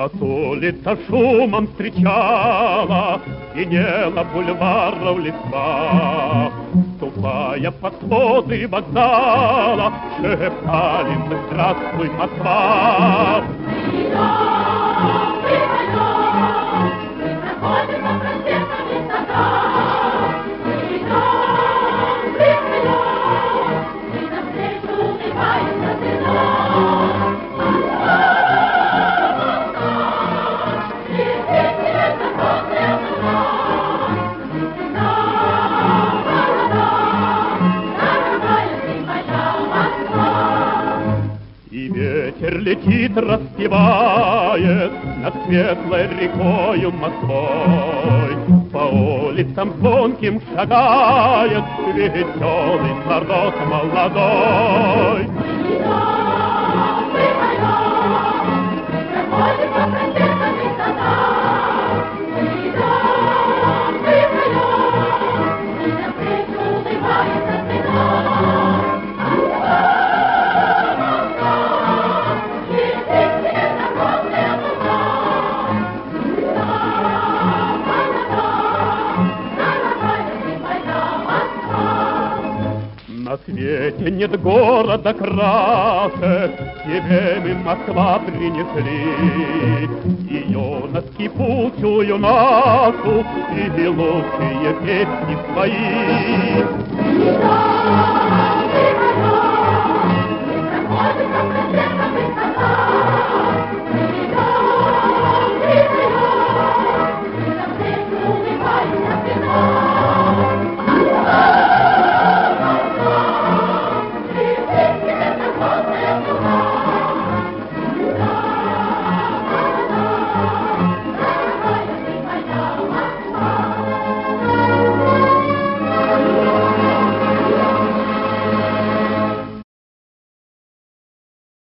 Нас улица шумом встречала, звенела бульвара в лесах. Ступая под своды вокзала, шептали мы «Здравствуй, Москва!» Ветер летит, распевает над светлой рекою Москвой. По улицам звонким шагает веселый народ молодой. На свете нет города краше, тебе мы, Москва, принесли ее на скипучую нашу и лучшие песни свои.